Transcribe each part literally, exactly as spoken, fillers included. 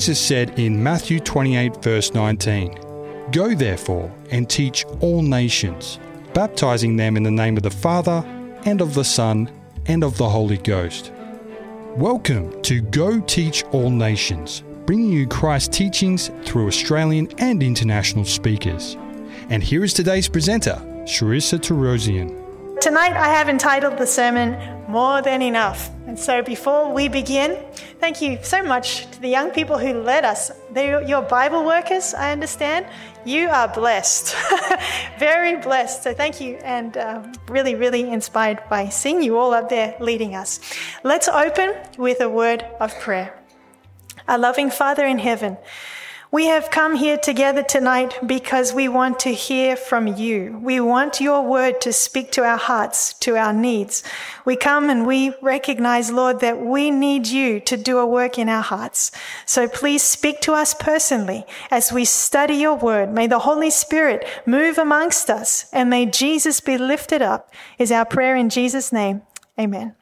Jesus said in Matthew twenty-eight, verse nineteen, "Go therefore and teach all nations, baptizing them in the name of the Father, and of the Son, and of the Holy Ghost." Welcome to Go Teach All Nations, bringing you Christ's teachings through Australian and international speakers. And here is today's presenter, Sharissa Terosian. Tonight I have entitled the sermon, More Than Enough. And so before we begin, thank you so much to the young people who led us. They're your Bible workers, I understand. You are blessed, very blessed. So thank you, and uh, really, really inspired by seeing you all up there leading us. Let's open with a word of prayer. Our loving Father in heaven, we have come here together tonight because we want to hear from you. We want your word to speak to our hearts, to our needs. We come and we recognize, Lord, that we need you to do a work in our hearts. So please speak to us personally as we study your word. May the Holy Spirit move amongst us, and may Jesus be lifted up, is our prayer in Jesus' name. Amen.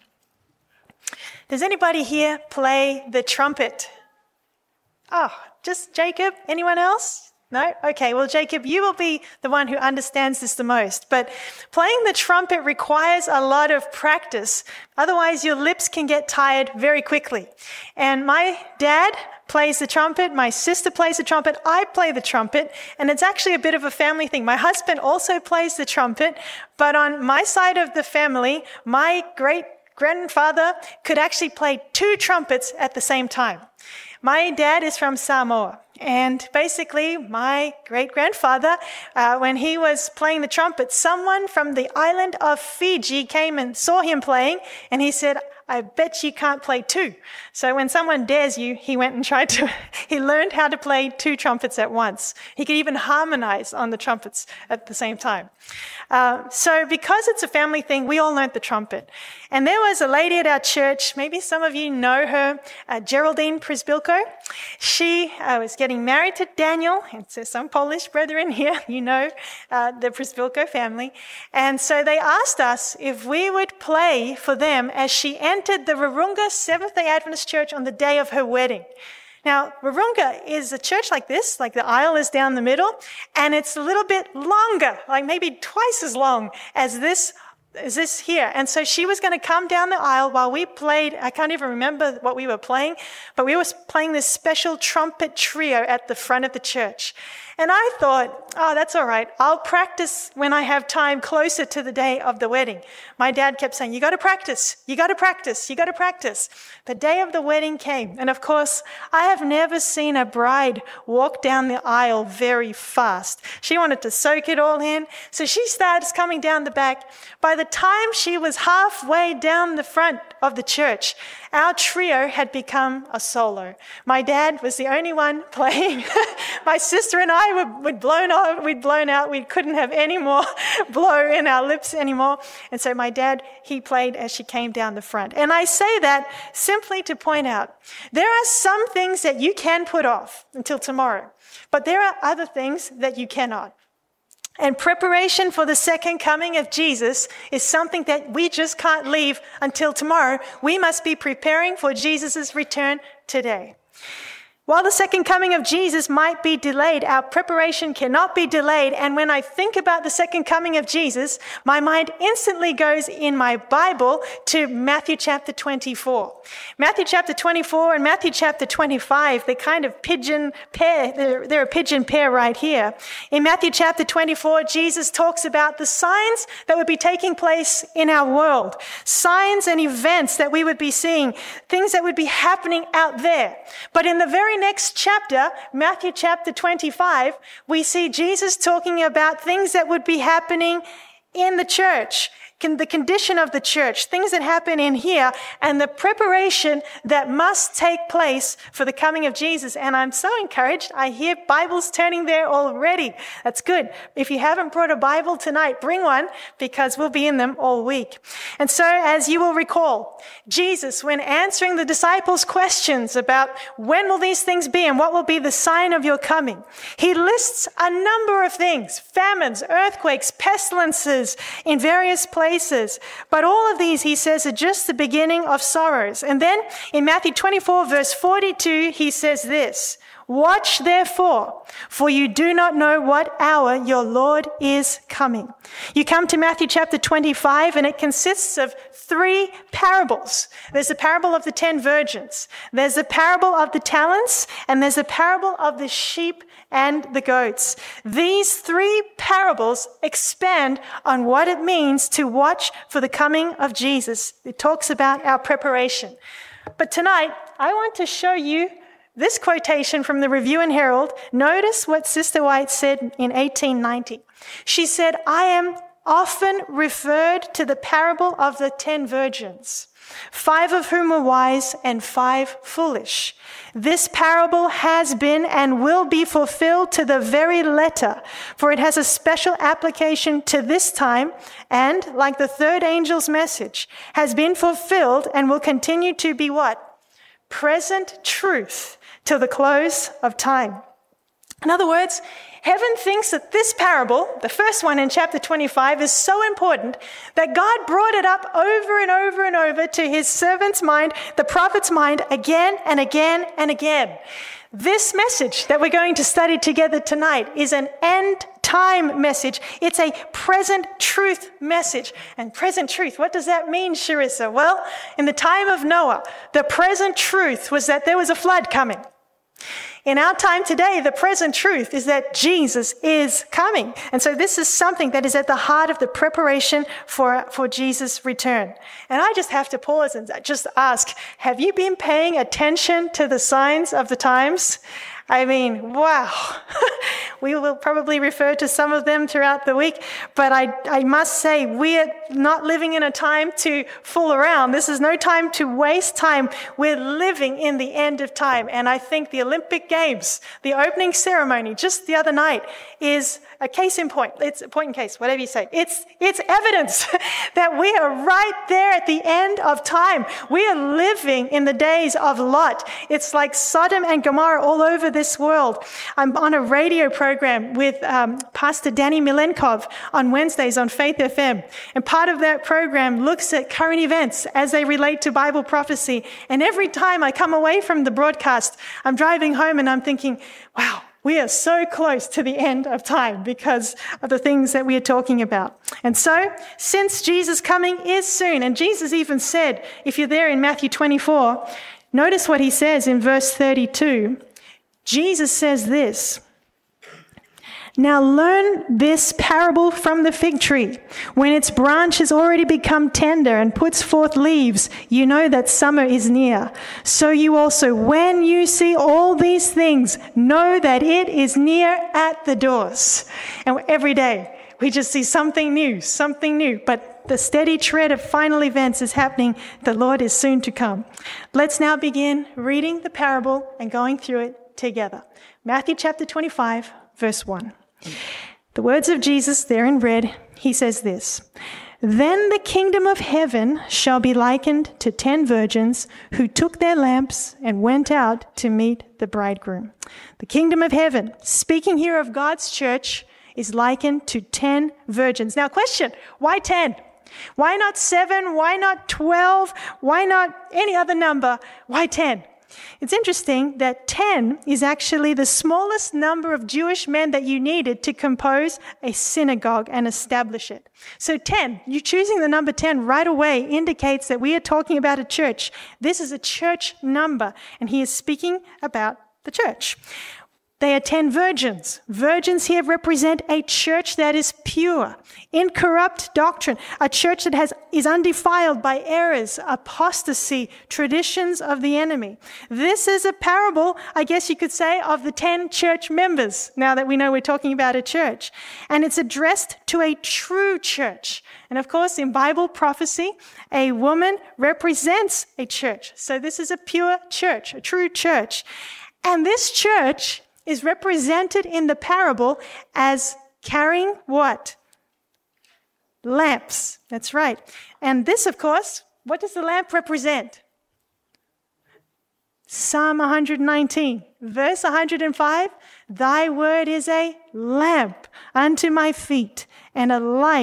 Does anybody here play the trumpet? Oh, just Jacob? Anyone else? No? Okay, well, Jacob, you will be the one who understands this the most. But playing the trumpet requires a lot of practice. Otherwise, your lips can get tired very quickly. And my dad plays the trumpet. My sister plays the trumpet. I play the trumpet. And it's actually a bit of a family thing. My husband also plays the trumpet. But on my side of the family, my great grandfather could actually play two trumpets at the same time. My dad is from Samoa, and basically my great-grandfather, uh, when he was playing the trumpet, someone from the island of Fiji came and saw him playing, and he said, "I bet you can't play two." So when someone dares you, he went and tried to, he learned how to play two trumpets at once. He could even harmonize on the trumpets at the same time. Uh, so because it's a family thing, we all learned the trumpet. And there was a lady at our church, maybe some of you know her, uh, Geraldine Przybylko. She uh, was getting married to Daniel, and so some Polish brethren here, you know uh, the Przybylko family. And so they asked us if we would play for them as she entered the Wahroonga Seventh-day Adventist Church on the day of her wedding. Now, Wahroonga is a church like this, like the aisle is down the middle, and it's a little bit longer, like maybe twice as long as this Is this here? And so she was going to come down the aisle while we played. I can't even remember what we were playing, but we were playing this special trumpet trio at the front of the church. And I thought, oh, that's all right. I'll practice when I have time closer to the day of the wedding. My dad kept saying, you got to practice, you got to practice, you got to practice. The day of the wedding came. And of course, I have never seen a bride walk down the aisle very fast. She wanted to soak it all in. So she starts coming down the back. By the time she was halfway down the front of the church, our trio had become a solo. My dad was the only one playing. My sister and I were we'd blown out. We'd blown out. We couldn't have any more blow in our lips anymore. And so my dad, he played as she came down the front. And I say that simply to point out, there are some things that you can put off until tomorrow, but there are other things that you cannot. And preparation for the second coming of Jesus is something that we just can't leave until tomorrow. We must be preparing for Jesus' return today. While the second coming of Jesus might be delayed, our preparation cannot be delayed. And when I think about the second coming of Jesus, my mind instantly goes in my Bible to Matthew chapter twenty-four. Matthew chapter twenty-four and Matthew chapter twenty-five, they kind of pigeon pair, they're, they're a pigeon pair right here. In Matthew chapter twenty-four, Jesus talks about the signs that would be taking place in our world, signs and events that we would be seeing, things that would be happening out there. But in the very next chapter, Matthew chapter twenty-five, we see Jesus talking about things that would be happening in the church, the condition of the church, things that happen in here, and the preparation that must take place for the coming of Jesus. And I'm so encouraged. I hear Bibles turning there already. That's good. If you haven't brought a Bible tonight, bring one, because we'll be in them all week. And so, as you will recall, Jesus, when answering the disciples' questions about when will these things be and what will be the sign of your coming, he lists a number of things: famines, earthquakes, pestilences in various places, places. But all of these, he says, are just the beginning of sorrows. And then in Matthew twenty-four, verse forty-two, he says this, "Watch therefore, for you do not know what hour your Lord is coming." You come to Matthew chapter twenty-five, and it consists of three parables. There's the parable of the ten virgins. There's the parable of the talents, and there's the parable of the sheep and the goats. These three parables expand on what it means to watch for the coming of Jesus. It talks about our preparation. But tonight, I want to show you this quotation from the Review and Herald. Notice what Sister White said in eighteen ninety. She said, "I am often referred to the parable of the ten virgins, five of whom were wise and five foolish. This parable has been and will be fulfilled to the very letter, for it has a special application to this time and, like the third angel's message, has been fulfilled and will continue to be what? Present truth till the close of time." In other words, heaven thinks that this parable, the first one in chapter twenty-five, is so important that God brought it up over and over and over to his servant's mind, the prophet's mind, again and again and again. This message that we're going to study together tonight is an end time message. It's a present truth message. And present truth, what does that mean, Sharissa? Well, in the time of Noah, the present truth was that there was a flood coming. In our time today, the present truth is that Jesus is coming. And so this is something that is at the heart of the preparation for, for Jesus' return. And I just have to pause and just ask, have you been paying attention to the signs of the times? I mean, wow. We will probably refer to some of them throughout the week, but I, I must say we are not living in a time to fool around. This is no time to waste time. We're living in the end of time. And I think the Olympic Games, the opening ceremony just the other night, is a case in point. It's a point in case, whatever you say. It's, it's evidence that we are right there at the end of time. We are living in the days of Lot. It's like Sodom and Gomorrah all over this world. I'm on a radio program with um, Pastor Danny Milenkov on Wednesdays on Faith F M. And part of that program looks at current events as they relate to Bible prophecy. And every time I come away from the broadcast, I'm driving home and I'm thinking, wow, we are so close to the end of time because of the things that we are talking about. And so, since Jesus' coming is soon, and Jesus even said, if you're there in Matthew twenty-four, notice what he says in verse thirty-two. Jesus says this, "Now learn this parable from the fig tree. When its branch has already become tender and puts forth leaves, you know that summer is near. So you also, when you see all these things, know that it is near at the doors." And every day we just see something new, something new. But the steady tread of final events is happening. The Lord is soon to come. Let's now begin reading the parable and going through it together. Matthew chapter twenty-five, verse one. The words of Jesus there in red, he says this, "Then the kingdom of heaven shall be likened to ten virgins who took their lamps and went out to meet the bridegroom." The kingdom of heaven, speaking here of God's church, is likened to ten virgins. Now question, why ten? Why not seven? Why not twelve? Why not any other number? Why ten? It's interesting that ten is actually the smallest number of Jewish men that you needed to compose a synagogue and establish it. So ten, you choosing the number ten right away indicates that we are talking about a church. This is a church number, and he is speaking about the church. They are ten virgins. Virgins here represent a church that is pure, incorrupt doctrine, a church that has is undefiled by errors, apostasy, traditions of the enemy. This is a parable, I guess you could say, of the ten church members, now that we know we're talking about a church. And it's addressed to a true church. And of course, in Bible prophecy, a woman represents a church. So this is a pure church, a true church. And this church is represented in the parable as carrying what? Lamps. That's right. And this, of course, what does the lamp represent? Psalm one nineteen, verse one hundred five, "Thy word is a lamp unto my feet and a light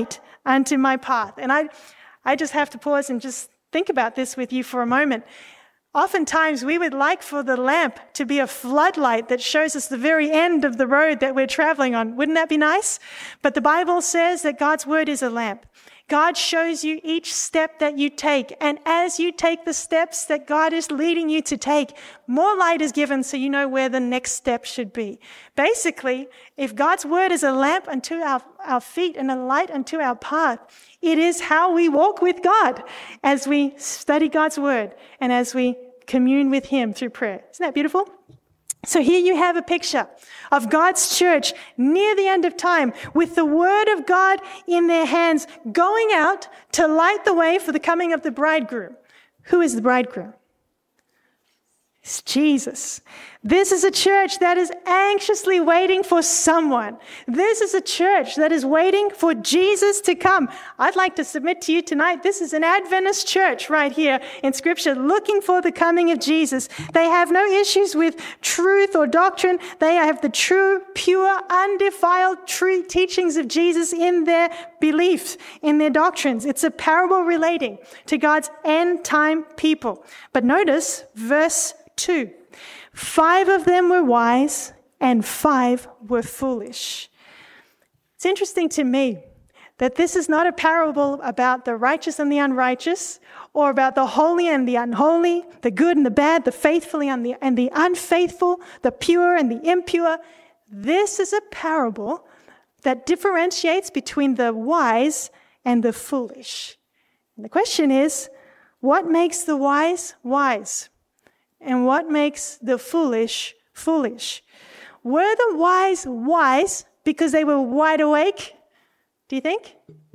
unto my path. And I, I just have to pause and just think about this with you for a moment. Oftentimes, we would like for the lamp to be a floodlight that shows us the very end of the road that we're traveling on. Wouldn't that be nice? But the Bible says that God's word is a lamp. God shows you each step that you take. And as you take the steps that God is leading you to take, more light is given so you know where the next step should be. Basically, if God's word is a lamp unto our, our feet and a light unto our path, it is how we walk with God as we study God's word and as we commune with him through prayer. Isn't that beautiful? So here you have a picture of God's church near the end of time with the word of God in their hands, going out to light the way for the coming of the bridegroom. Who is the bridegroom? It's Jesus. This is a church that is anxiously waiting for someone. This is a church that is waiting for Jesus to come. I'd like to submit to you tonight, this is an Adventist church right here in Scripture looking for the coming of Jesus. They have no issues with truth or doctrine. They have the true, pure, undefiled, true teachings of Jesus in their beliefs, in their doctrines. It's a parable relating to God's end time people. But notice verse two. Five of them were wise and five were foolish. It's interesting to me that this is not a parable about the righteous and the unrighteous, or about the holy and the unholy, the good and the bad, the faithful and the, and the unfaithful, the pure and the impure. This is a parable that differentiates between the wise and the foolish. And the question is, what makes the wise wise? And what makes the foolish foolish? Were the wise wise because they were wide awake? Do you think?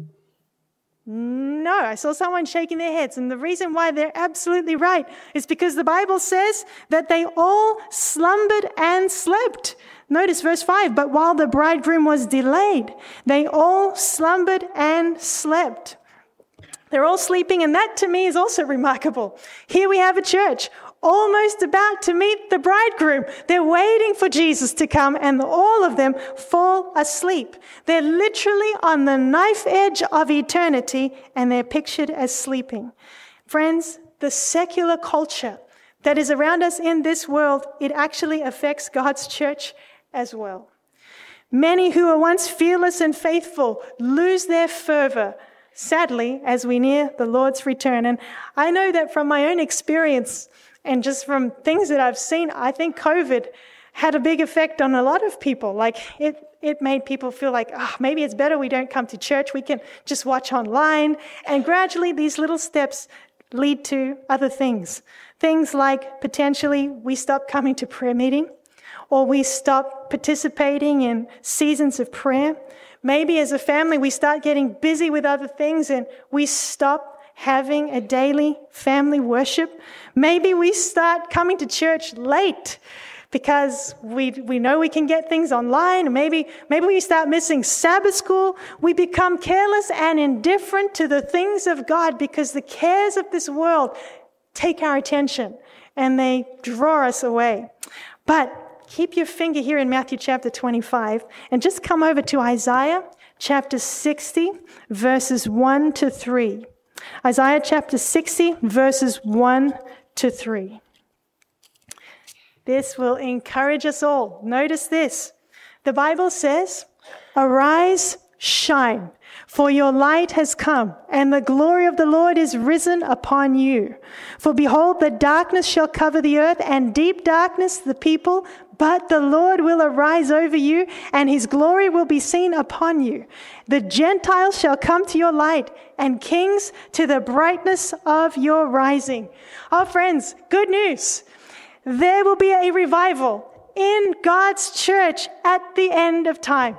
No, I saw someone shaking their heads. And the reason why they're absolutely right is because the Bible says that they all slumbered and slept. Notice verse five, but while the bridegroom was delayed, they all slumbered and slept. They're all sleeping, and that to me is also remarkable. Here we have a church almost about to meet the bridegroom. They're waiting for Jesus to come, and all of them fall asleep. They're literally on the knife edge of eternity, and they're pictured as sleeping. Friends, the secular culture that is around us in this world, it actually affects God's church as well. Many who were once fearless and faithful lose their fervor, sadly, as we near the Lord's return. And I know that from my own experience and just from things that I've seen, I think COVID had a big effect on a lot of people. Like it, it made people feel like, oh, maybe it's better we don't come to church. We can just watch online. And gradually these little steps lead to other things. Things like potentially we stop coming to prayer meeting, or we stop participating in seasons of prayer. Maybe as a family we start getting busy with other things and we stop having a daily family worship. Maybe we start coming to church late because we we know we can get things online. Maybe maybe we start missing Sabbath school. We become careless and indifferent to the things of God because the cares of this world take our attention and they draw us away. But keep your finger here in Matthew chapter twenty-five and just come over to Isaiah chapter sixty, verses one to three. Isaiah chapter sixty, verses one to three. This will encourage us all. Notice this. The Bible says, "Arise, shine, for your light has come, and the glory of the Lord is risen upon you. For behold, the darkness shall cover the earth, and deep darkness the people, but the Lord will arise over you, and his glory will be seen upon you. The Gentiles shall come to your light, and kings to the brightness of your rising." Oh, friends, good news. There will be a revival in God's church at the end of time.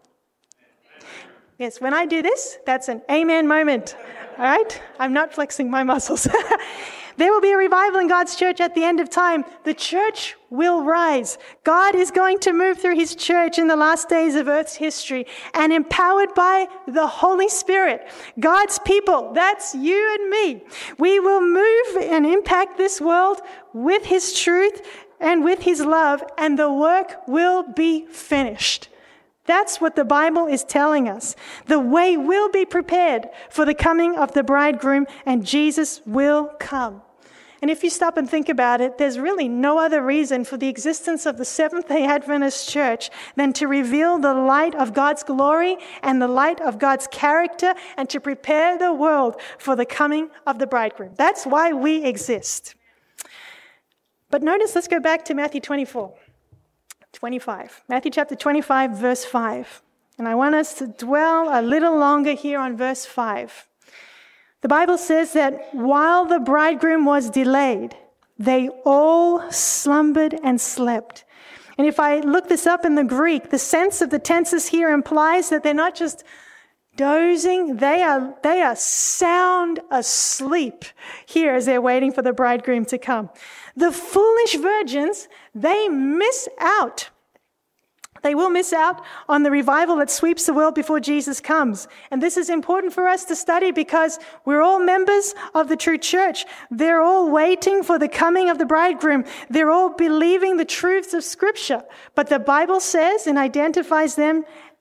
Yes, when I do this, that's an amen moment. All right? I'm not flexing my muscles. There will be a revival in God's church at the end of time. The church will rise. God is going to move through his church in the last days of Earth's history, and empowered by the Holy Spirit, God's people, that's you and me, we will move and impact this world with his truth and with his love, and the work will be finished. That's what the Bible is telling us. The way will be prepared for the coming of the bridegroom, and Jesus will come. And if you stop and think about it, there's really no other reason for the existence of the Seventh-day Adventist Church than to reveal the light of God's glory and the light of God's character and to prepare the world for the coming of the bridegroom. That's why we exist. But notice, let's go back to Matthew twenty-four. twenty-five. Matthew chapter twenty-five, verse five. And I want us to dwell a little longer here on verse five. The Bible says that while the bridegroom was delayed, they all slumbered and slept. And if I look this up in the Greek, the sense of the tenses here implies that they're not just dozing, they are, they are sound asleep here as they're waiting for the bridegroom to come. The foolish virgins, they miss out. They will miss out on the revival that sweeps the world before Jesus comes. And this is important for us to study because we're all members of the true church. They're all waiting for the coming of the bridegroom. They're all believing the truths of Scripture. But the Bible says and identifies them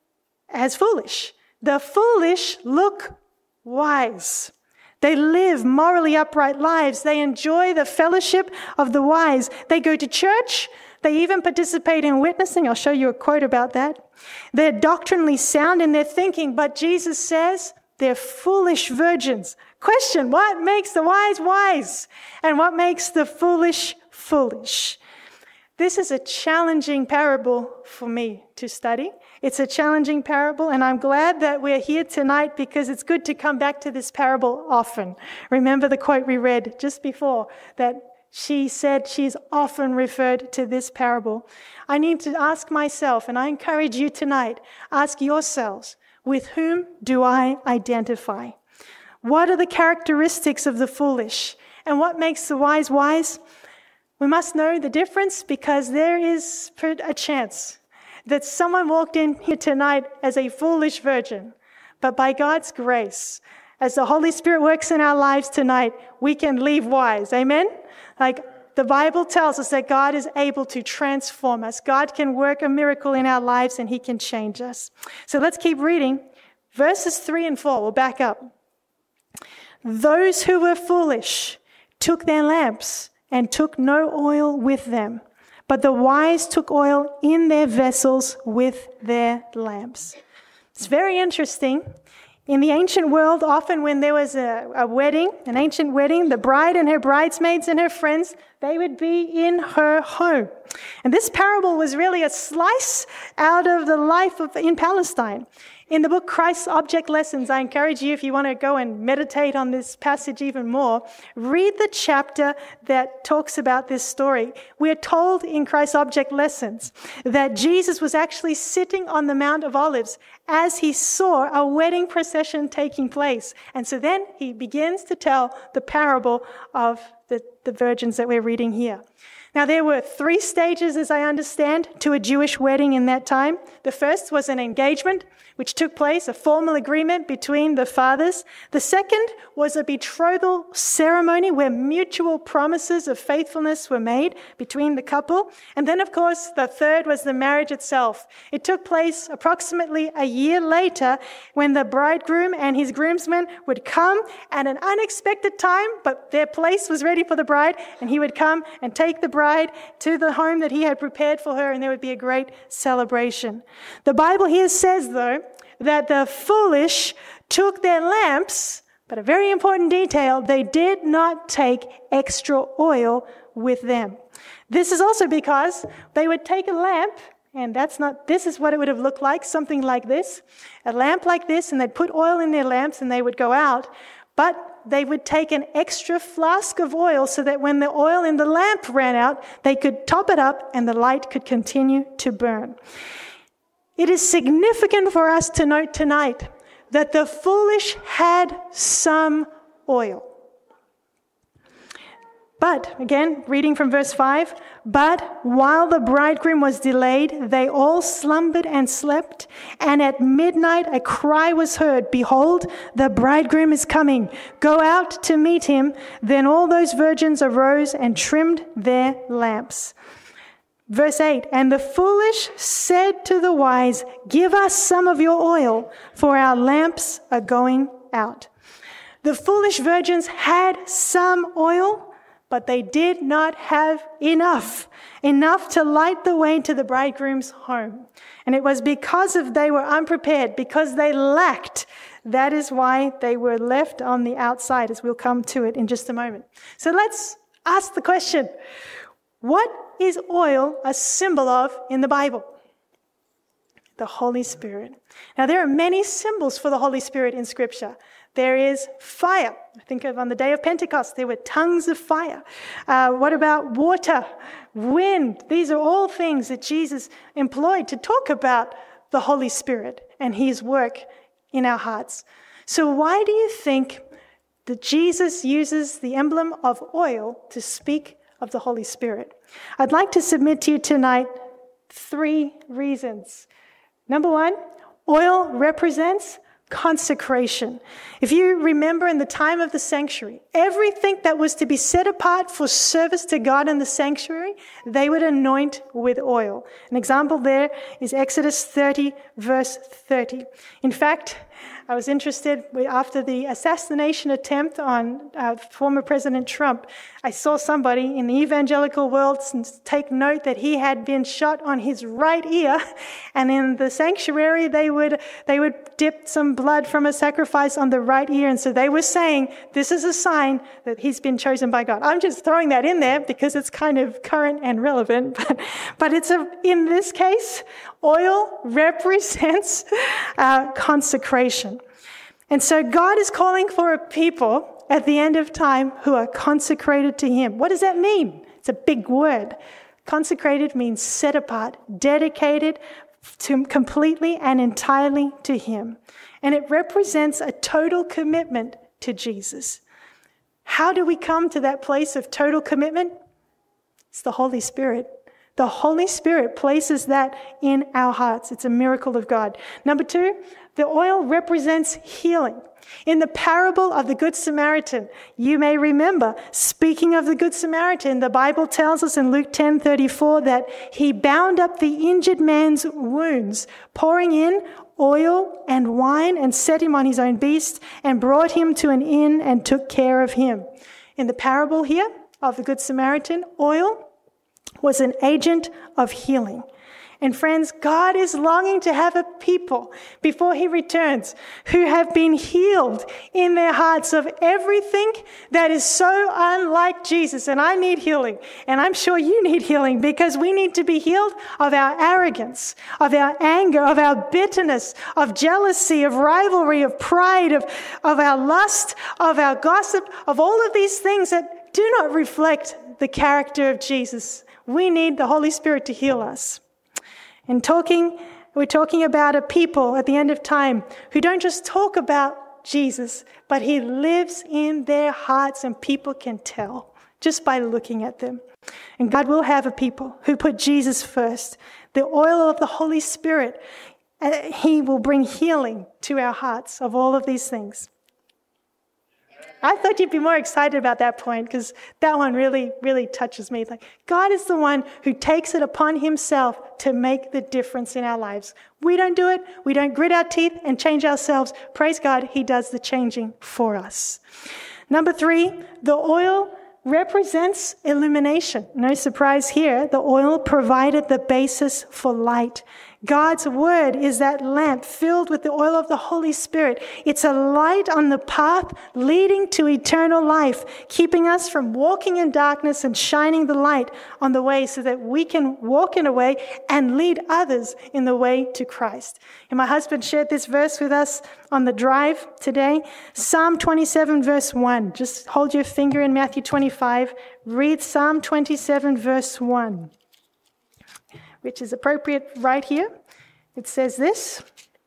as foolish. The foolish look wise. They live morally upright lives. They enjoy the fellowship of the wise. They go to church. They even participate in witnessing. I'll show you a quote about that. They're doctrinally sound in their thinking, but Jesus says they're foolish virgins. Question, what makes the wise wise? And what makes the foolish foolish? This is a challenging parable for me to study. It's a challenging parable, and I'm glad that we're here tonight because it's good to come back to this parable often. Remember the quote we read just before, that she said she's often referred to this parable. I need to ask myself, and I encourage you tonight, ask yourselves, with whom do I identify? What are the characteristics of the foolish? And what makes the wise wise? We must know the difference because there is a chance that someone walked in here tonight as a foolish virgin. But by God's grace, as the Holy Spirit works in our lives tonight, we can leave wise. Amen? Like the Bible tells us that God is able to transform us. God can work a miracle in our lives and He can change us. So let's keep reading. Verses three and four, we'll back up. Those who were foolish took their lamps and took no oil with them. But the wise took oil in their vessels with their lamps. It's very interesting. In the ancient world, often when there was a, a wedding, an ancient wedding, the bride and her bridesmaids and her friends, they would be in her home. And this parable was really a slice out of the life of in Palestine. In the book Christ's Object Lessons, I encourage you, if you want to go and meditate on this passage even more, read the chapter that talks about this story. We are told in Christ's Object Lessons that Jesus was actually sitting on the Mount of Olives as he saw a wedding procession taking place. And so then he begins to tell the parable of the, the virgins that we're reading here. Now, there were three stages, as I understand, to a Jewish wedding in that time. The first was an engagement, which took place, a formal agreement between the fathers. The second was a betrothal ceremony where mutual promises of faithfulness were made between the couple. And then, of course, the third was the marriage itself. It took place approximately a year later when the bridegroom and his groomsmen would come at an unexpected time, but their place was ready for the bride, and he would come and take the bride to the home that he had prepared for her, and there would be a great celebration. The Bible here says, though, that the foolish took their lamps, but a very important detail, they did not take extra oil with them. This is also because they would take a lamp, and that's not, this is what it would have looked like, something like this, a lamp like this, and they'd put oil in their lamps and they would go out, but they would take an extra flask of oil so that when the oil in the lamp ran out, they could top it up and the light could continue to burn. It is significant for us to note tonight that the foolish had some oil. But, again, reading from verse five, but while the bridegroom was delayed, they all slumbered and slept, and at midnight a cry was heard, behold, the bridegroom is coming, go out to meet him. Then all those virgins arose and trimmed their lamps. Verse eight, and the foolish said to the wise, give us some of your oil, for our lamps are going out. The foolish virgins had some oil, but they did not have enough, enough to light the way to the bridegroom's home. And it was because of they were unprepared, because they lacked. That is why they were left on the outside, as we'll come to it in just a moment. So let's ask the question, what is oil a symbol of in the Bible? The Holy Spirit. Now, there are many symbols for the Holy Spirit in Scripture. There is fire. I think of on the day of Pentecost, there were tongues of fire. Uh, what about water, wind? These are all things that Jesus employed to talk about the Holy Spirit and his work in our hearts. So why do you think that Jesus uses the emblem of oil to speak of the Holy Spirit? I'd like to submit to you tonight three reasons. Number one, oil represents consecration. If you remember in the time of the sanctuary, everything that was to be set apart for service to God in the sanctuary, they would anoint with oil. An example there is Exodus thirty, verse thirty. In fact, I was interested after the assassination attempt on uh, former President Trump. I saw somebody in the evangelical world take note that he had been shot on his right ear, and in the sanctuary they would they would dip some blood from a sacrifice on the right ear, and so they were saying this is a sign that he's been chosen by God. I'm just throwing that in there because it's kind of current and relevant, but but it's a in this case, oil represents uh, consecration. And so God is calling for a people at the end of time who are consecrated to him. What does that mean? It's a big word. Consecrated means set apart, dedicated to completely and entirely to him. And it represents a total commitment to Jesus. How do we come to that place of total commitment? It's the Holy Spirit. The Holy Spirit places that in our hearts. It's a miracle of God. Number two, the oil represents healing. In the parable of the Good Samaritan, you may remember, speaking of the Good Samaritan, the Bible tells us in Luke ten thirty-four that he bound up the injured man's wounds, pouring in oil and wine, and set him on his own beast, and brought him to an inn and took care of him. In the parable here of the Good Samaritan, oil was an agent of healing. And friends, God is longing to have a people before he returns who have been healed in their hearts of everything that is so unlike Jesus. And I need healing. And I'm sure you need healing, because we need to be healed of our arrogance, of our anger, of our bitterness, of jealousy, of rivalry, of pride, of, of our lust, of our gossip, of all of these things that do not reflect the character of Jesus. We need the Holy Spirit to heal us. And talking, we're talking about a people at the end of time who don't just talk about Jesus, but he lives in their hearts, and people can tell just by looking at them. And God will have a people who put Jesus first. The oil of the Holy Spirit, uh, he will bring healing to our hearts of all of these things. I thought you'd be more excited about that point, because that one really, really touches me. Like, God is the one who takes it upon himself to make the difference in our lives. We don't do it. We don't grit our teeth and change ourselves. Praise God, he does the changing for us. Number three, the oil represents illumination. No surprise here. The oil provided the basis for light. God's word is that lamp filled with the oil of the Holy Spirit. It's a light on the path leading to eternal life, keeping us from walking in darkness and shining the light on the way so that we can walk in a way and lead others in the way to Christ. And my husband shared this verse with us on the drive today. Psalm twenty-seven, verse one. Just hold your finger in Matthew twenty-five. Read Psalm twenty-seven, verse one. Which is appropriate right here. It says this: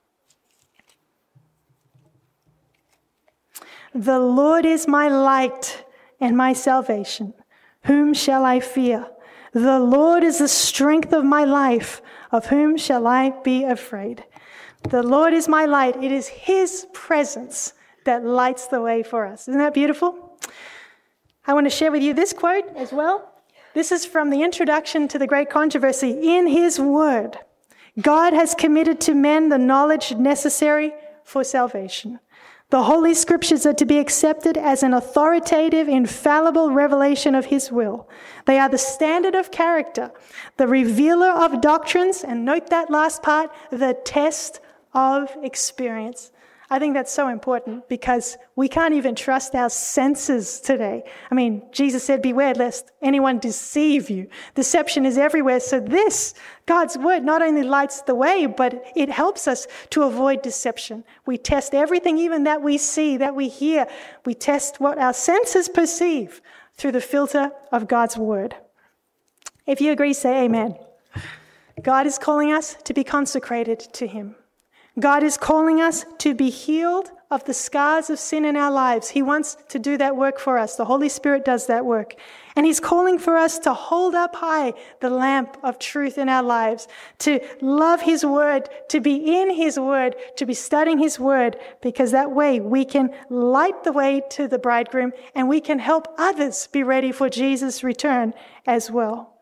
"The Lord is my light and my salvation. Whom shall I fear? The Lord is the strength of my life. Of whom shall I be afraid?" The Lord is my light. It is his presence that lights the way for us. Isn't that beautiful? I want to share with you this quote as well. This is from the introduction to the Great Controversy. In his word, God has committed to men the knowledge necessary for salvation. The Holy Scriptures are to be accepted as an authoritative, infallible revelation of his will. They are the standard of character, the revealer of doctrines, and note that last part, the test of experience. I think that's so important because we can't even trust our senses today. I mean, Jesus said, beware lest anyone deceive you. Deception is everywhere. So this, God's word, not only lights the way, but it helps us to avoid deception. We test everything, even that we see, that we hear. We test what our senses perceive through the filter of God's word. If you agree, say amen. God is calling us to be consecrated to him. God is calling us to be healed of the scars of sin in our lives. He wants to do that work for us. The Holy Spirit does that work. And he's calling for us to hold up high the lamp of truth in our lives, to love his word, to be in his word, to be studying his word, because that way we can light the way to the bridegroom and we can help others be ready for Jesus' return as well.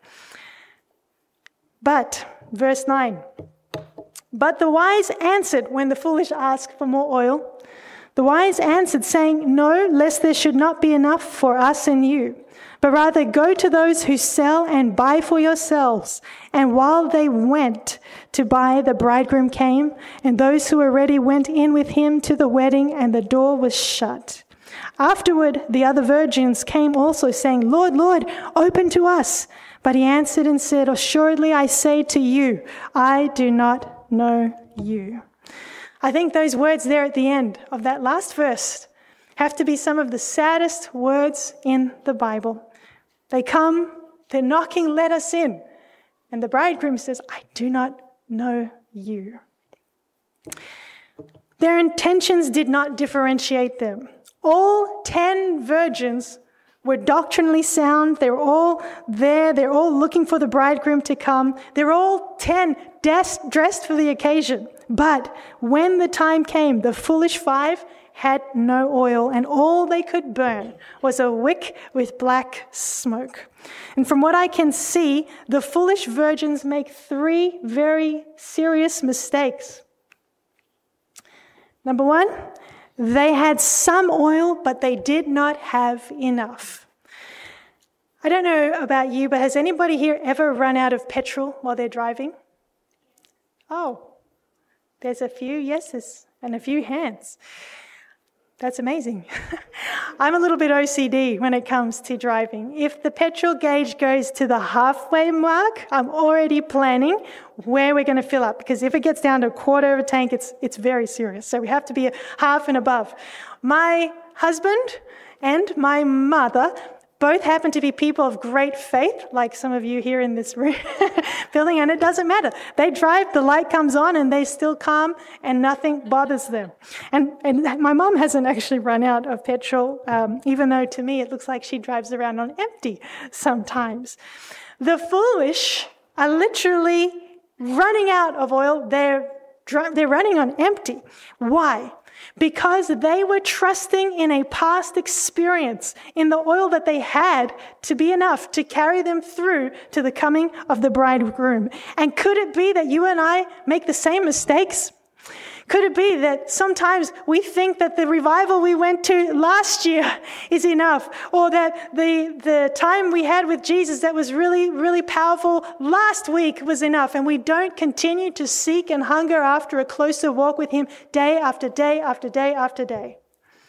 But, verse nine, but the wise answered when the foolish asked for more oil. The wise answered, saying, no, lest there should not be enough for us and you, but rather go to those who sell and buy for yourselves. And while they went to buy, the bridegroom came, and those who were ready went in with him to the wedding, and the door was shut. Afterward, the other virgins came also, saying, Lord, Lord, open to us. But he answered and said, assuredly I say to you, I do not know you. I think those words there at the end of that last verse have to be some of the saddest words in the Bible. They come, they're knocking, let us in. And the bridegroom says, I do not know you. Their intentions did not differentiate them. All ten virgins were doctrinally sound. They're all there. They're all looking for the bridegroom to come. They're all ten dressed for the occasion. But when the time came, the foolish five had no oil, and all they could burn was a wick with black smoke. And from what I can see, the foolish virgins make three very serious mistakes. Number one, they had some oil, but they did not have enough. I don't know about you, but has anybody here ever run out of petrol while they're driving? Oh, there's a few yeses and a few hands. That's amazing. I'm a little bit O C D when it comes to driving. If the petrol gauge goes to the halfway mark, I'm already planning where we're going to fill up. Because if it gets down to a quarter of a tank, it's it's very serious. So we have to be a half and above. My husband and my mother both happen to be people of great faith, like some of you here in this room building, and it doesn't matter. They drive, the light comes on, and they still calm, and nothing bothers them. And, and my mom hasn't actually run out of petrol, um, even though to me it looks like she drives around on empty sometimes. The foolish are literally running out of oil. They're, they're running on empty. Why? Because they were trusting in a past experience, in the oil that they had to be enough to carry them through to the coming of the bridegroom. And could it be that you and I make the same mistakes? Could it be that sometimes we think that the revival we went to last year is enough, or that the, the time we had with Jesus that was really, really powerful last week was enough, and we don't continue to seek and hunger after a closer walk with him day after day after day after day?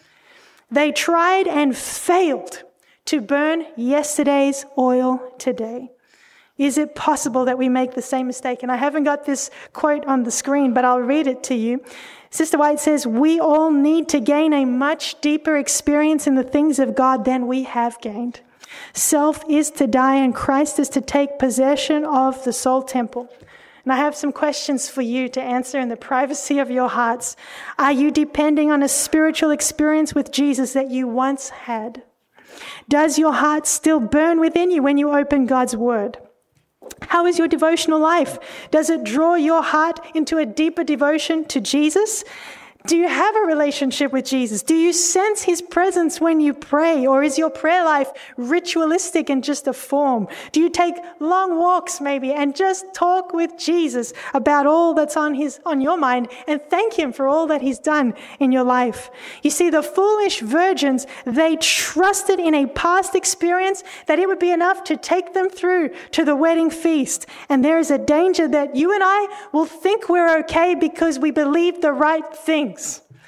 They tried and failed to burn yesterday's oil today. Is it possible that we make the same mistake? And I haven't got this quote on the screen, but I'll read it to you. Sister White says, we all need to gain a much deeper experience in the things of God than we have gained. Self is to die and Christ is to take possession of the soul temple. And I have some questions for you to answer in the privacy of your hearts. Are you depending on a spiritual experience with Jesus that you once had? Does your heart still burn within you when you open God's word? How is your devotional life? Does it draw your heart into a deeper devotion to Jesus? Do you have a relationship with Jesus? Do you sense his presence when you pray? Or is your prayer life ritualistic and just a form? Do you take long walks maybe and just talk with Jesus about all that's on his on your mind and thank him for all that he's done in your life? You see, the foolish virgins, they trusted in a past experience that it would be enough to take them through to the wedding feast. And there is a danger that you and I will think we're okay because we believe the right things.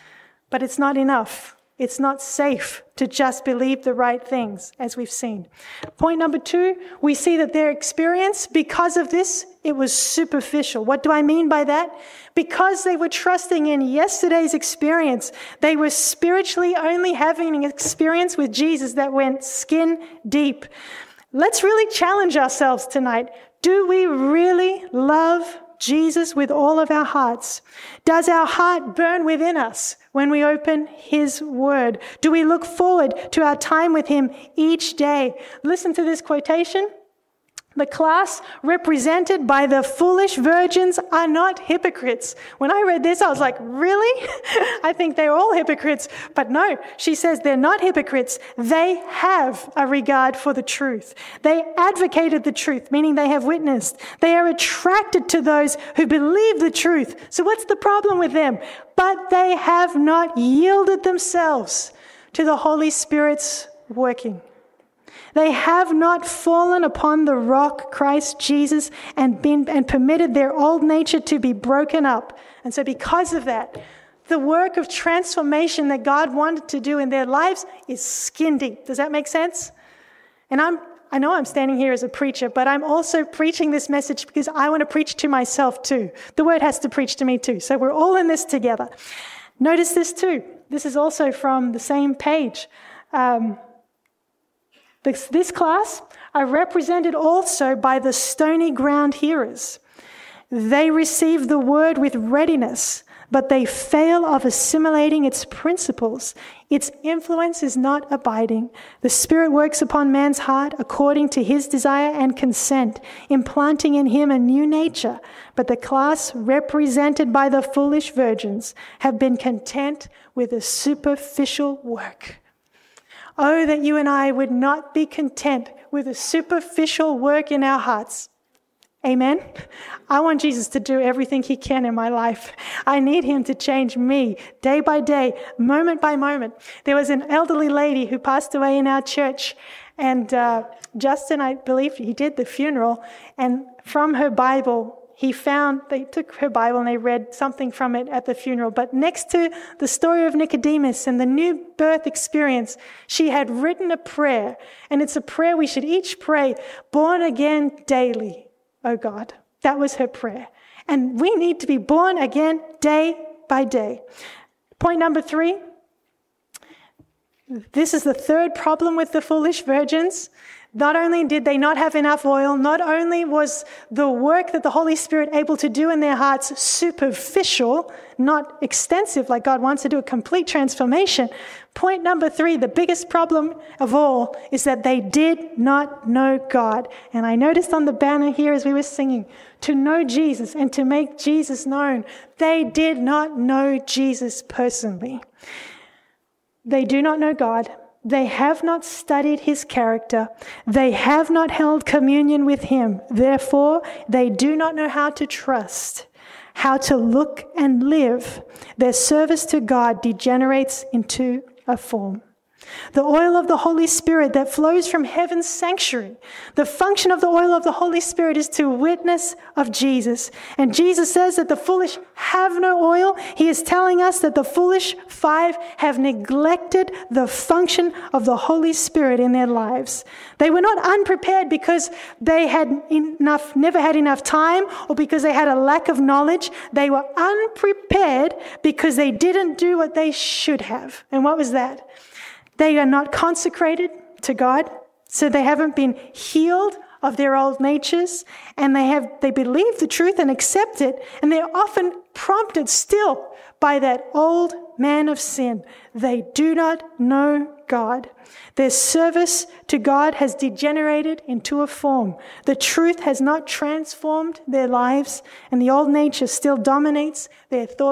But it's not enough. It's not safe to just believe the right things, as we've seen. Point number two, we see that their experience, because of this, it was superficial. What do I mean by that? Because they were trusting in yesterday's experience, they were spiritually only having an experience with Jesus that went skin deep. Let's really challenge ourselves tonight. Do we really love Jesus with all of our hearts? Does our heart burn within us when we open his word? Do we look forward to our time with him each day? Listen to this quotation. The class represented by the foolish virgins are not hypocrites. When I read this, I was like, really? I think they're all hypocrites. But no, she says they're not hypocrites. They have a regard for the truth. They advocated the truth, meaning they have witnessed. They are attracted to those who believe the truth. So what's the problem with them? But they have not yielded themselves to the Holy Spirit's working. They have not fallen upon the rock, Christ Jesus, and been and permitted their old nature to be broken up. And so because of that, the work of transformation that God wanted to do in their lives is skin deep. Does that make sense? And I'm I know I'm standing here as a preacher, but I'm also preaching this message because I want to preach to myself too. The word has to preach to me too. So we're all in this together. Notice this too. This is also from the same page. Um, This, this class are represented also by the stony ground hearers. They receive the word with readiness, but they fail of assimilating its principles. Its influence is not abiding. The Spirit works upon man's heart according to his desire and consent, implanting in him a new nature. But the class represented by the foolish virgins have been content with a superficial work. Oh, that you and I would not be content with a superficial work in our hearts. Amen? I want Jesus to do everything he can in my life. I need him to change me day by day, moment by moment. There was an elderly lady who passed away in our church, and uh, Justin, I believe, he did the funeral, and from her Bible, he found, they took her Bible and they read something from it at the funeral. But next to the story of Nicodemus and the new birth experience, she had written a prayer. And it's a prayer we should each pray, born again daily, oh God. That was her prayer. And we need to be born again day by day. Point number three. This is the third problem with the foolish virgins. Not only did they not have enough oil, not only was the work that the Holy Spirit able to do in their hearts superficial, not extensive like God wants to do a complete transformation. Point number three, the biggest problem of all is that they did not know God. And I noticed on the banner here as we were singing, to know Jesus and to make Jesus known. They did not know Jesus personally. They do not know God. They have not studied his character. They have not held communion with him. Therefore, they do not know how to trust, how to look and live. Their service to God degenerates into a form. The oil of the Holy Spirit that flows from heaven's sanctuary. The function of the oil of the Holy Spirit is to witness of Jesus. And Jesus says that the foolish have no oil. He is telling us that the foolish five have neglected the function of the Holy Spirit in their lives. They were not unprepared because they had enough, never had enough time, or because they had a lack of knowledge. They were unprepared because they didn't do what they should have. And what was that? They are not consecrated to God, so they haven't been healed of their old natures, and they have they believe the truth and accept it, and they're often prompted still by that old man of sin. They do not know God. Their service to God has degenerated into a form. The truth has not transformed their lives, and the old nature still dominates their thoughts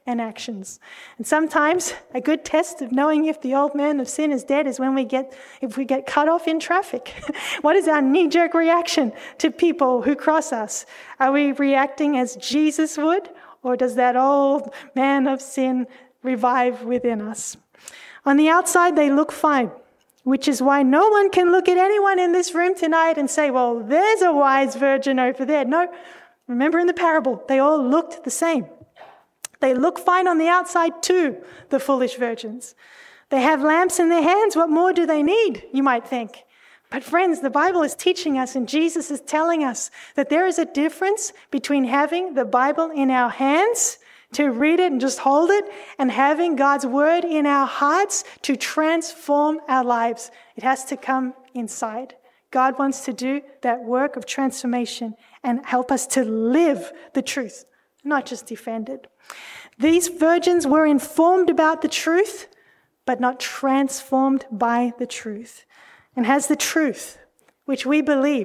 and actions. And sometimes a good test of knowing if the old man of sin is dead is when we get, if we get cut off in traffic. What is our knee-jerk reaction to people who cross us? Are we reacting as Jesus would, or does that old man of sin revive within us? On the outside, they look fine, which is why no one can look at anyone in this room tonight and say, well, there's a wise virgin over there. No, remember in the parable, they all looked the same. They look fine on the outside too, the foolish virgins. They have lamps in their hands. What more do they need, you might think? But friends, the Bible is teaching us, and Jesus is telling us that there is a difference between having the Bible in our hands to read it and just hold it, and having God's word in our hearts to transform our lives. It has to come inside. God wants to do that work of transformation and help us to live the truth, not just defend it. These virgins were informed about the truth, but not transformed by the truth. And has the truth, which we believe,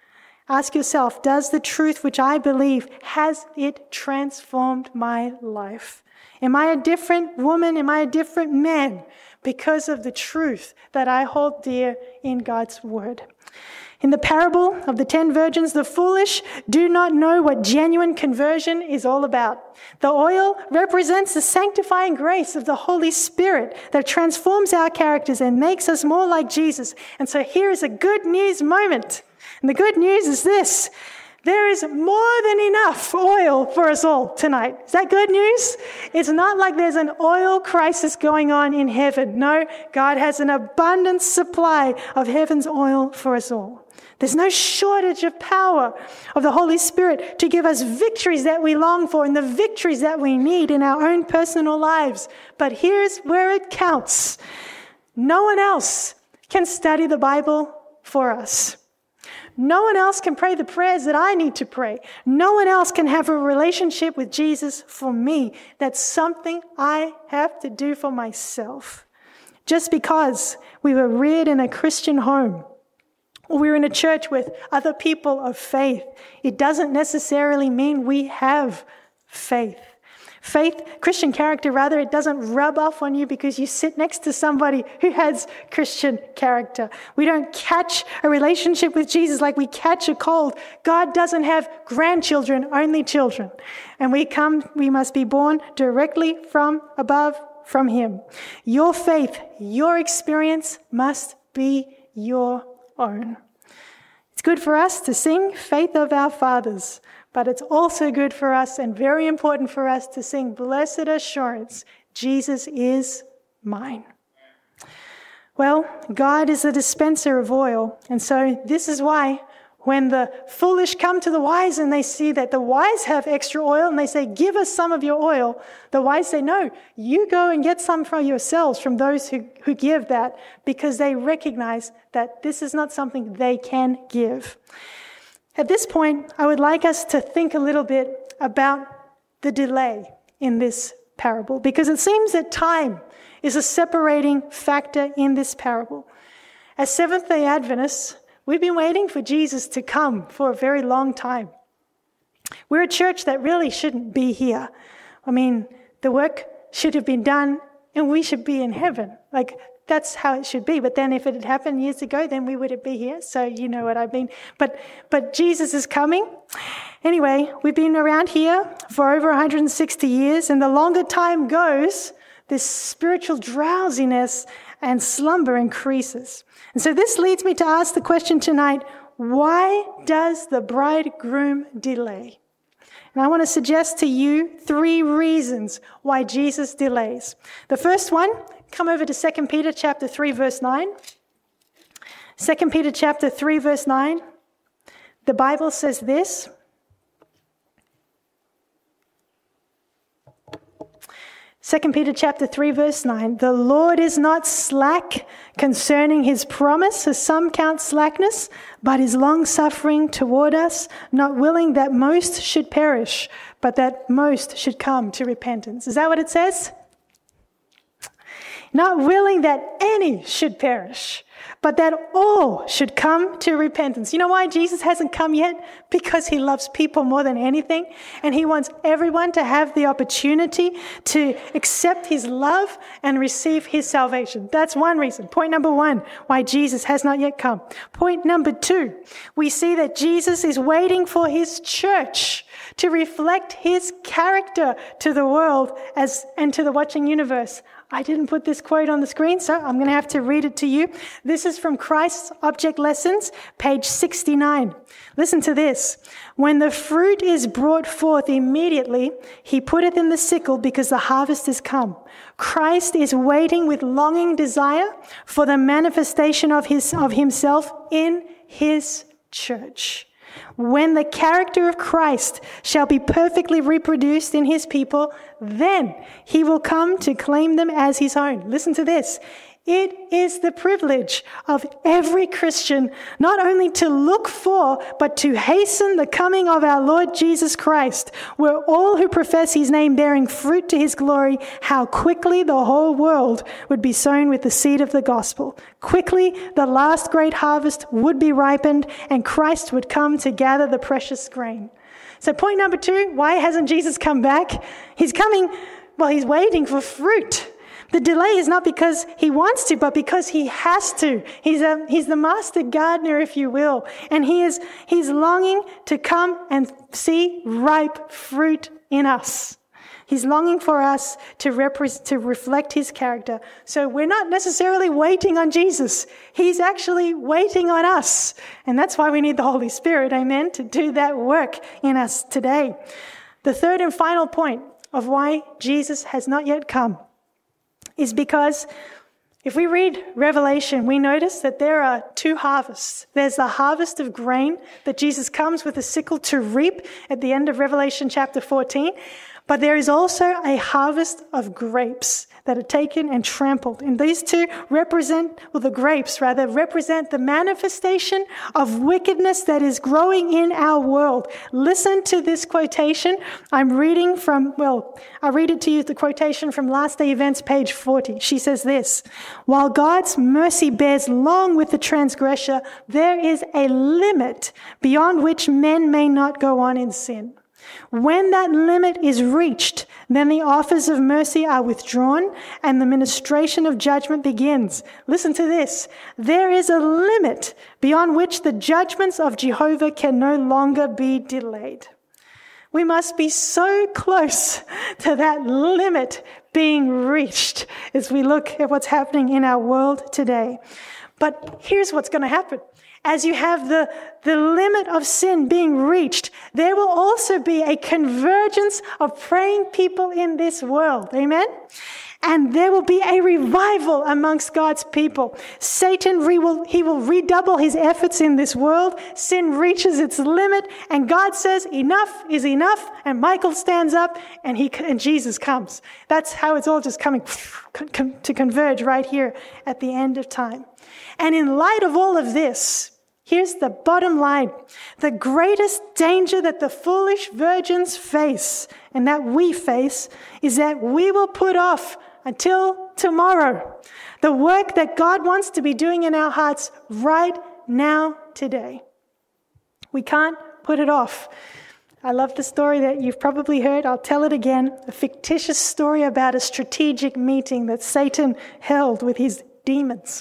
ask yourself, does the truth which I believe, has it transformed my life? Am I a different woman? Am I a different man because of the truth that I hold dear in God's word? In the parable of the ten virgins, the foolish do not know what genuine conversion is all about. The oil represents the sanctifying grace of the Holy Spirit that transforms our characters and makes us more like Jesus. And so here is a good news moment. And the good news is this: there is more than enough oil for us all tonight. Is that good news? It's not like there's an oil crisis going on in heaven. No, God has an abundant supply of heaven's oil for us all. There's no shortage of power of the Holy Spirit to give us victories that we long for and the victories that we need in our own personal lives. But here's where it counts. No one else can study the Bible for us. No one else can pray the prayers that I need to pray. No one else can have a relationship with Jesus for me. That's something I have to do for myself. Just because we were reared in a Christian home, or we're in a church with other people of faith, it doesn't necessarily mean we have faith. Faith, Christian character, rather, it doesn't rub off on you because you sit next to somebody who has Christian character. We don't catch a relationship with Jesus like we catch a cold. God doesn't have grandchildren, only children. And we come, we must be born directly from above, from Him. Your faith, your experience must be your own. It's good for us to sing Faith of Our Fathers, but it's also good for us and very important for us to sing Blessed Assurance, Jesus is mine. Well, God is the dispenser of oil, and so this is why when the foolish come to the wise and they see that the wise have extra oil and they say, give us some of your oil, the wise say, no, you go and get some for yourselves from those who, who give that, because they recognize that this is not something they can give. At this point, I would like us to think a little bit about the delay in this parable, because it seems that time is a separating factor in this parable. As Seventh-day Adventists, we've been waiting for Jesus to come for a very long time. We're a church that really shouldn't be here. I mean, the work should have been done and we should be in heaven. Like, that's how it should be. But then if it had happened years ago, then we wouldn't be here. So you know what I mean. But but Jesus is coming. Anyway, we've been around here for over one hundred sixty years. And the longer time goes, this spiritual drowsiness and slumber increases. And so this leads me to ask the question tonight, why does the bridegroom delay? And I want to suggest to you three reasons why Jesus delays. The first one, come over to Second Peter chapter three, verse nine. Second Peter chapter three, verse nine. The Bible says this. Second Peter chapter three, verse nine. The Lord is not slack concerning his promise, as some count slackness, but is long-suffering toward us, not willing that most should perish, but that most should come to repentance. Is that what it says? Not willing that any should perish, but that all should come to repentance. You know why Jesus hasn't come yet? Because he loves people more than anything, and he wants everyone to have the opportunity to accept his love and receive his salvation. That's one reason. Point number one, why Jesus has not yet come. Point number two, we see that Jesus is waiting for his church to reflect his character to the world as and to the watching universe. I didn't put this quote on the screen, so I'm going to have to read it to you. This is from Christ's Object Lessons, page sixty-nine. Listen to this. When the fruit is brought forth immediately, he putteth in the sickle because the harvest is come. Christ is waiting with longing desire for the manifestation of his of himself in his church. When the character of Christ shall be perfectly reproduced in his people, then he will come to claim them as his own. Listen to this. It is the privilege of every Christian not only to look for, but to hasten the coming of our Lord Jesus Christ, where all who profess his name bearing fruit to his glory, how quickly the whole world would be sown with the seed of the gospel. Quickly the last great harvest would be ripened, and Christ would come to gather the precious grain. So point number two, why hasn't Jesus come back? He's coming, well, he's waiting for fruit. The delay is not because he wants to, but because he has to. He's a, he's the master gardener, if you will. And he is, he's longing to come and see ripe fruit in us. He's longing for us to repre- to reflect his character. So we're not necessarily waiting on Jesus. He's actually waiting on us. And that's why we need the Holy Spirit, amen, to do that work in us today. The third and final point of why Jesus has not yet come is because if we read Revelation, we notice that there are two harvests. There's the harvest of grain that Jesus comes with a sickle to reap at the end of Revelation chapter fourteen. But there is also a harvest of grapes that are taken and trampled. And these two represent, well, the grapes rather, represent the manifestation of wickedness that is growing in our world. Listen to this quotation. I'm reading from, well, I read it to you, the quotation from Last Day Events, page forty. She says this, while God's mercy bears long with the transgressor, there is a limit beyond which men may not go on in sin. When that limit is reached, then the offers of mercy are withdrawn and the ministration of judgment begins. Listen to this. There is a limit beyond which the judgments of Jehovah can no longer be delayed. We must be so close to that limit being reached as we look at what's happening in our world today. But here's what's going to happen. As you have the, the limit of sin being reached, there will also be a convergence of praying people in this world. Amen? And there will be a revival amongst God's people. Satan, re- will, he will redouble his efforts in this world. Sin reaches its limit, and God says, enough is enough. And Michael stands up, and he and Jesus comes. That's how it's all just coming to converge right here at the end of time. And in light of all of this, here's the bottom line. The greatest danger that the foolish virgins face, and that we face, is that we will put off until tomorrow the work that God wants to be doing in our hearts right now, today. We can't put it off. I love the story that you've probably heard. I'll tell it again. A fictitious story about a strategic meeting that Satan held with his demons.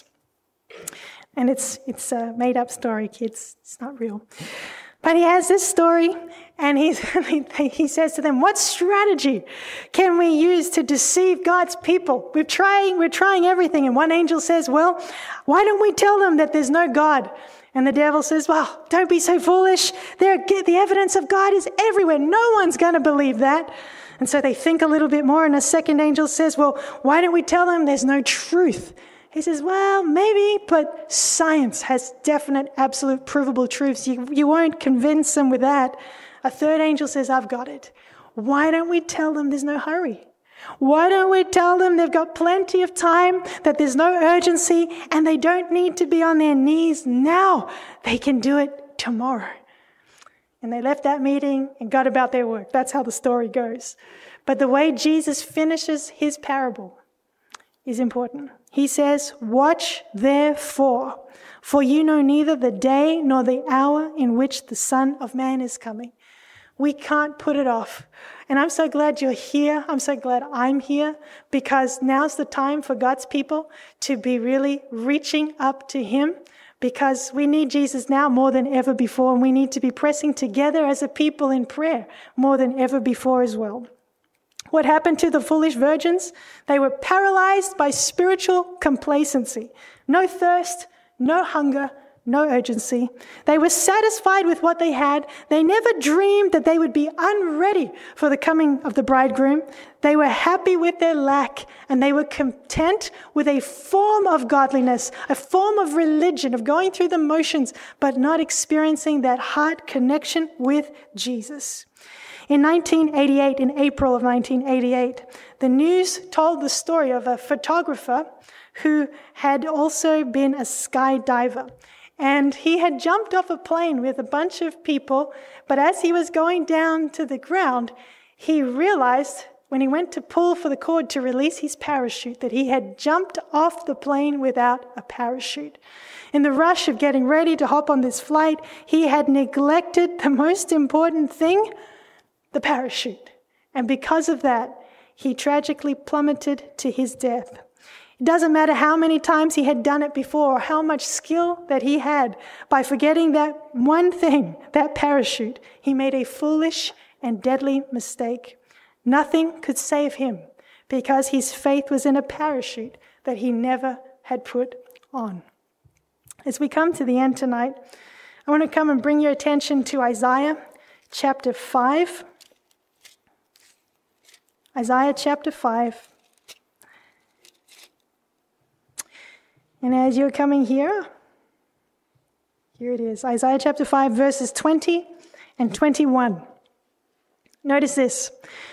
And it's it's a made-up story, kids. It's not real. But he has this story, and he's, he says to them, what strategy can we use to deceive God's people? We're trying, we're trying everything. And one angel says, well, why don't we tell them that there's no God? And the devil says, well, don't be so foolish. There, the evidence of God is everywhere. No one's going to believe that. And so they think a little bit more, and a second angel says, well, why don't we tell them there's no truth? He says, well, maybe, but science has definite, absolute, provable truths. You, you won't convince them with that. A third angel says, I've got it. Why don't we tell them there's no hurry? Why don't we tell them they've got plenty of time, that there's no urgency, and they don't need to be on their knees now. They can do it tomorrow. And they left that meeting and got about their work. That's how the story goes. But the way Jesus finishes his parable is important. He says, watch therefore, for you know neither the day nor the hour in which the Son of Man is coming. We can't put it off. And I'm so glad you're here. I'm so glad I'm here, because now's the time for God's people to be really reaching up to Him, because we need Jesus now more than ever before, and we need to be pressing together as a people in prayer more than ever before as well. What happened to the foolish virgins? They were paralyzed by spiritual complacency. No thirst, no hunger, no urgency. They were satisfied with what they had. They never dreamed that they would be unready for the coming of the bridegroom. They were happy with their lack, and they were content with a form of godliness, a form of religion, of going through the motions, but not experiencing that heart connection with Jesus. In nineteen eighty-eight, in April of nineteen eighty-eight, the news told the story of a photographer who had also been a skydiver. And he had jumped off a plane with a bunch of people, but as he was going down to the ground, he realized when he went to pull for the cord to release his parachute that he had jumped off the plane without a parachute. In the rush of getting ready to hop on this flight, he had neglected the most important thing, the parachute. And because of that, he tragically plummeted to his death. It doesn't matter how many times he had done it before or how much skill that he had. By forgetting that one thing, that parachute, he made a foolish and deadly mistake. Nothing could save him because his faith was in a parachute that he never had put on. As we come to the end tonight, I want to come and bring your attention to Isaiah chapter five. Isaiah chapter five. And as you're coming here, here it is, Isaiah chapter five, verses twenty and twenty-one. Notice this.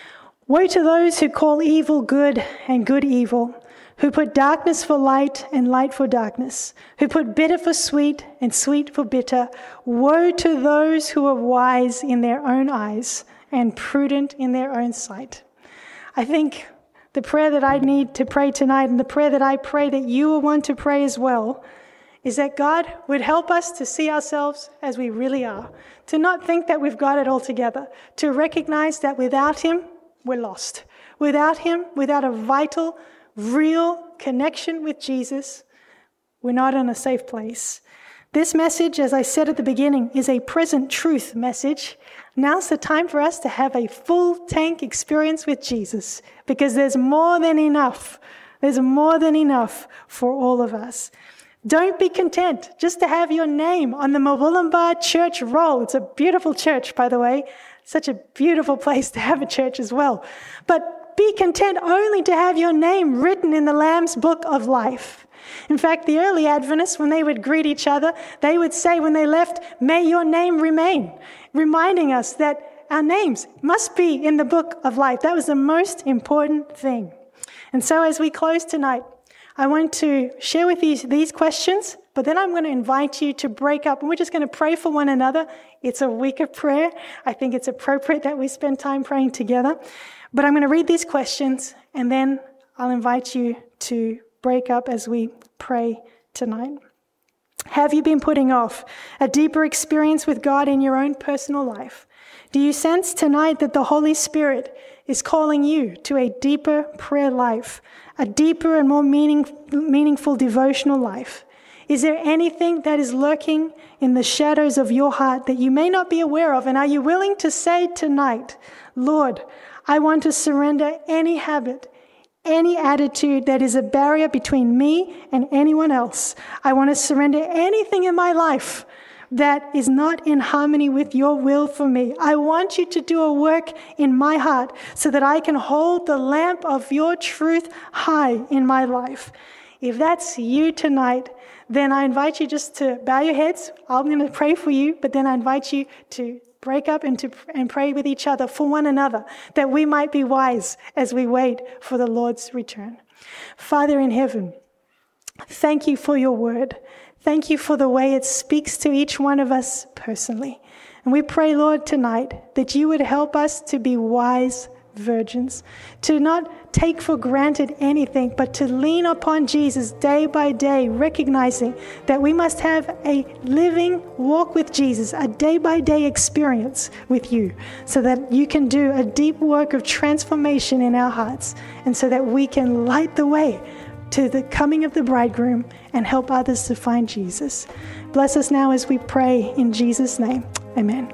Woe to those who call evil good and good evil, who put darkness for light and light for darkness, who put bitter for sweet and sweet for bitter. Woe to those who are wise in their own eyes and prudent in their own sight. I think the prayer that I need to pray tonight, and the prayer that I pray that you will want to pray as well, is that God would help us to see ourselves as we really are, to not think that we've got it all together, to recognize that without Him, we're lost. Without Him, without a vital, real connection with Jesus, we're not in a safe place. This message, as I said at the beginning, is a present truth message. Now's the time for us to have a full tank experience with Jesus, because there's more than enough. There's more than enough for all of us. Don't be content just to have your name on the Murwillumbah Church roll. It's a beautiful church, by the way. Such a beautiful place to have a church as well. But be content only to have your name written in the Lamb's Book of Life. In fact, the early Adventists, when they would greet each other, they would say when they left, "May your name remain," reminding us that our names must be in the Book of Life. That was the most important thing. And so as we close tonight, I want to share with you these questions, but then I'm going to invite you to break up, and we're just going to pray for one another. It's a week of prayer. I think it's appropriate that we spend time praying together. But I'm going to read these questions, and then I'll invite you to break up as we pray tonight. Have you been putting off a deeper experience with God in your own personal life? Do you sense tonight that the Holy Spirit is calling you to a deeper prayer life, a deeper and more meaning, meaningful devotional life? Is there anything that is lurking in the shadows of your heart that you may not be aware of? And are you willing to say tonight, Lord, I want to surrender any habit, any attitude that is a barrier between me and anyone else. I want to surrender anything in my life that is not in harmony with your will for me. I want you to do a work in my heart so that I can hold the lamp of your truth high in my life. If that's you tonight, then I invite you just to bow your heads. I'm going to pray for you, but then I invite you to break up and to and pray with each other for one another, that we might be wise as we wait for the Lord's return. Father in heaven, thank you for your word. Thank you for the way it speaks to each one of us personally. And we pray, Lord, tonight that you would help us to be wise virgins, to not take for granted anything, but to lean upon Jesus day by day, recognizing that we must have a living walk with Jesus, a day-by-day experience with you, so that you can do a deep work of transformation in our hearts, and so that we can light the way to the coming of the bridegroom and help others to find Jesus. Bless us now as we pray in Jesus' name. Amen.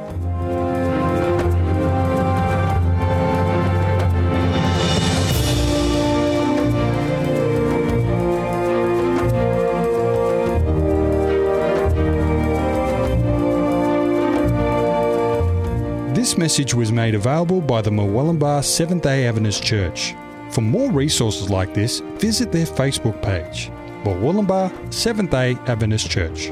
This message was made available by the Murwillumbah Seventh-day Adventist Church. For more resources like this, visit their Facebook page, Murwillumbah Seventh-day Adventist Church.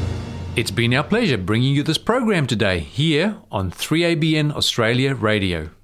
It's been our pleasure bringing you this program today here on three A B N Australia Radio.